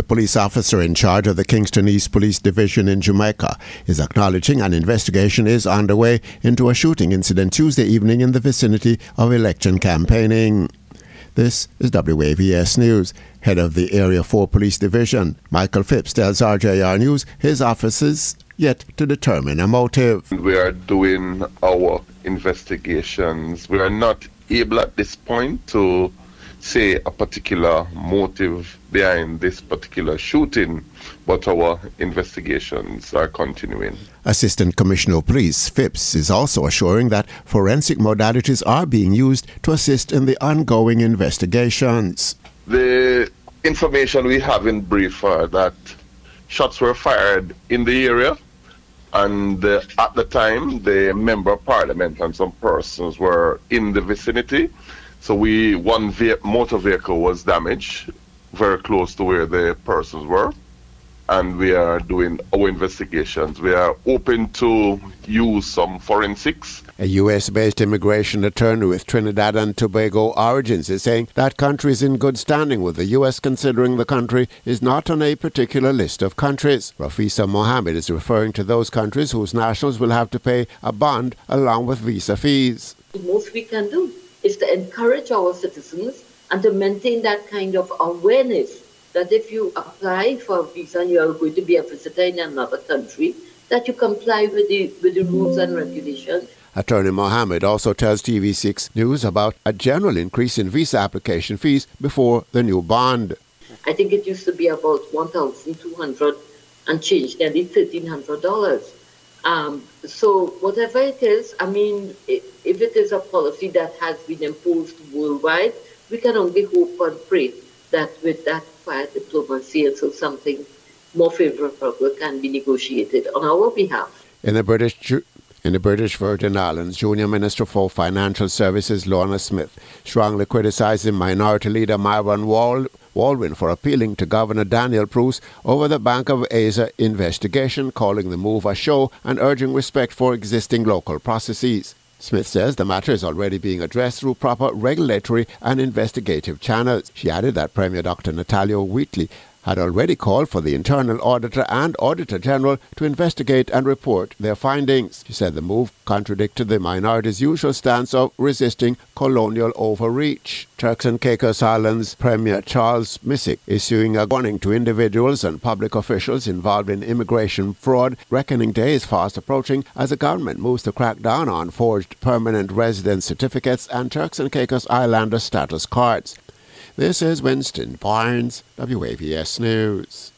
police officer in charge of the Kingston East Police Division in Jamaica, is acknowledging an investigation is underway into a shooting incident Tuesday evening in the vicinity of election campaigning. This is WAVS News. Head of the Area 4 Police Division, Michael Phipps, tells RJR News his office is yet to determine a motive. We are doing our investigations. We are not able at this point to say a particular motive behind this particular shooting, but our investigations are continuing. Assistant Commissioner of Police Phipps is also assuring that forensic modalities are being used to assist in the ongoing investigations. The information we have in brief are that shots were fired in the area, and at the time the Member of Parliament and some persons were in the vicinity. So one motor vehicle was damaged very close to where the persons were, and we are doing our investigations. We are open to use some forensics. A U.S.-based immigration attorney with Trinidad and Tobago origins is saying that country is in good standing with the U.S. considering the country is not on a particular list of countries. Rafisa Mohammed is referring to those countries whose nationals will have to pay a bond along with visa fees. The most we can do is to encourage our citizens and to maintain that kind of awareness that if you apply for a visa and you are going to be a visitor in another country, that you comply with the rules and regulations. Attorney Mohammed also tells TV6 News about a general increase in visa application fees before the new bond. I think it used to be about $1,200 and change, nearly $1,300. So whatever it is, I mean, if it is a policy that has been imposed worldwide, we can only hope and pray that with that quiet diplomacy and so something more favorable can be negotiated on our behalf. In the British Virgin Islands, Junior Minister for Financial Services Lorna Smith strongly criticizing Minority Leader Myron Waldron for appealing to Governor Daniel Bruce over the Bank of Asia investigation, calling the move a show and urging respect for existing local processes. Smith says the matter is already being addressed through proper regulatory and investigative channels. She added that Premier Dr. Natalia Wheatley had already called for the Internal Auditor and Auditor General to investigate and report their findings. She said the move contradicted the minority's usual stance of resisting colonial overreach. Turks and Caicos Islands Premier Charles Missick is issuing a warning to individuals and public officials involved in immigration fraud. Reckoning day is fast approaching as the government moves to crack down on forged permanent residence certificates and Turks and Caicos Islander status cards. This is Winston Barnes, WAVS News.